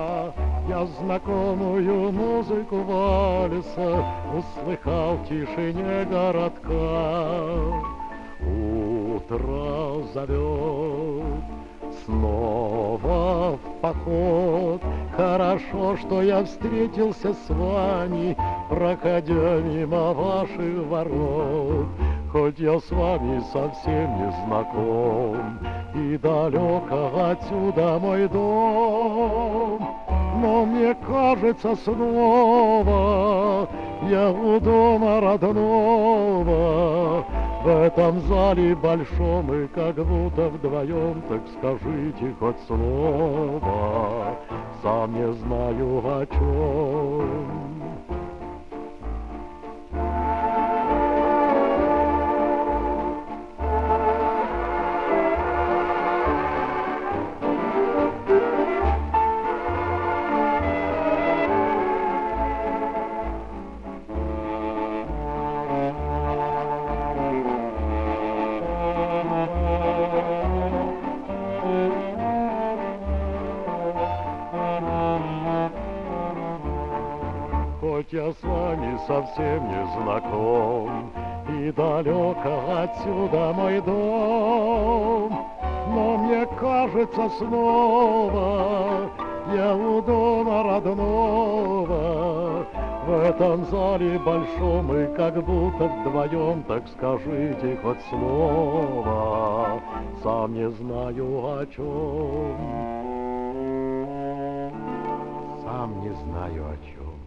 Я знакомую музыку вальса услыхал в тишине городка. Утро зовет снова в поход. Хорошо, что я встретился с вами, проходя мимо ваших ворот. Хоть я с вами совсем не знаком, и далеко отсюда мой дом, но мне кажется снова я у дома родного. В этом зале большом мы как будто вдвоем, так скажите хоть слово, сам не знаю о чем. Хоть я с вами совсем не знаком, и далеко отсюда мой дом, но мне кажется снова я у дома родного. В этом зале большом мы как будто вдвоем, так скажите хоть слово, сам не знаю о чем. Сам не знаю о чем.